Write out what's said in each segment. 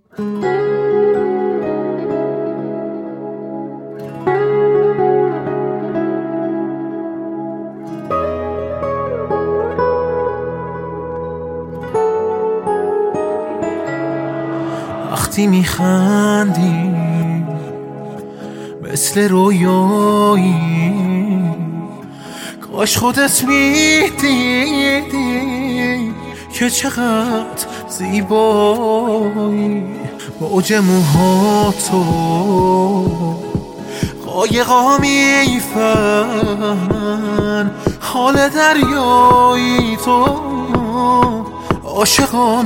وقتی میخندی مثل رویایی، کاش خودت میدیدی که چقدر زیبایی. موج موهاتو قایقا میفهمن، حال دریایی تو عاشقا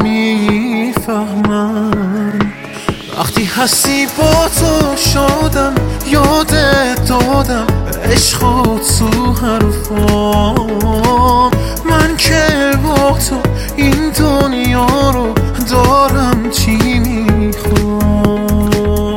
میفهمن. وقتی هستی با تو شدم، یادت دادم عشقات تو حرفام. من که با تو این دنیا رو دارم چی میخوام.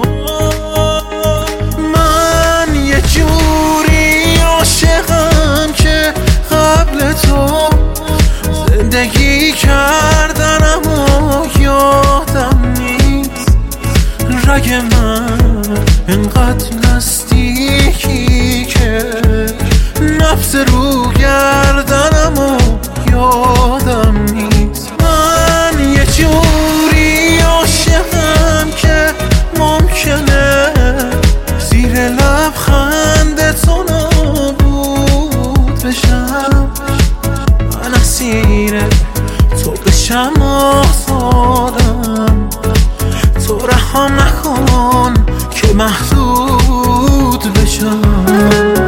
من یه جوری عاشقم که قبل تو زندگی کردن اما یادم نیست. رگ من انقدر نزدیکی که نفس رو گردنم و یادم نیست. من یه جوری عاشقم که ممکنه زیر لبخند تو نابود بشم. من اسیر تو بشم آزادم، تو رحم نکن که محدود بشم.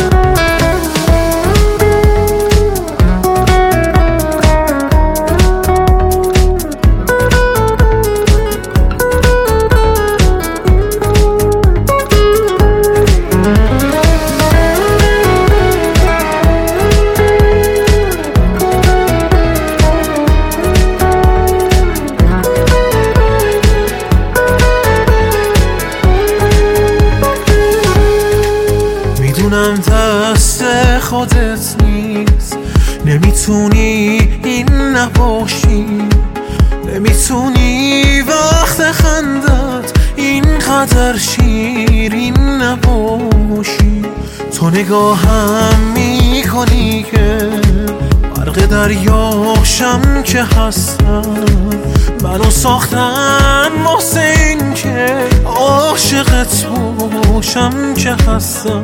میدونم دست خودت نیست، نمیتونی این نباشی، نمیتونی وقت خندت اینقدر شیرین نباشی. تو نگاهم میکنی که غرق دریاشم که هستم. منو ساختن واسه این که عاشقت باشم که هستم.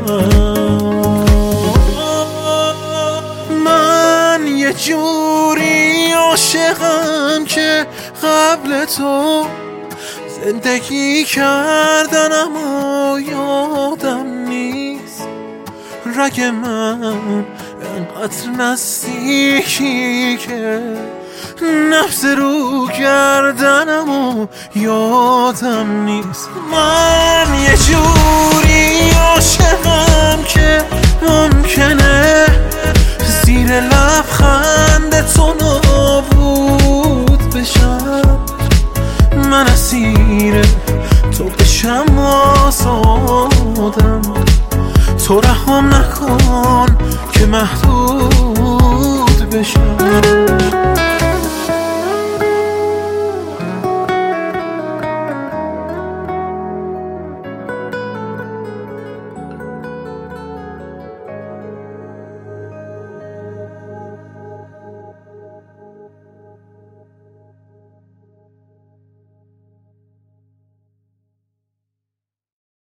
من یه جوری عاشقم که قبل تو زندگی کردن اما یادم نیست. رگ من انقدر نزدیکی که نفس رو گردنم و یادم نیست. من یه جوری عاشقم که ممکنه زیر لبخند تو نابود بشم. من اسیر تو بشم آزادم، تو رحم نکن که محدود بشم.